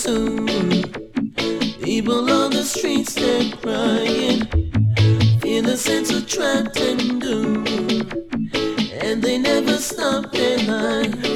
soon. People on the streets, they're crying, feel a sense of trapped and doom, and they never stop their line.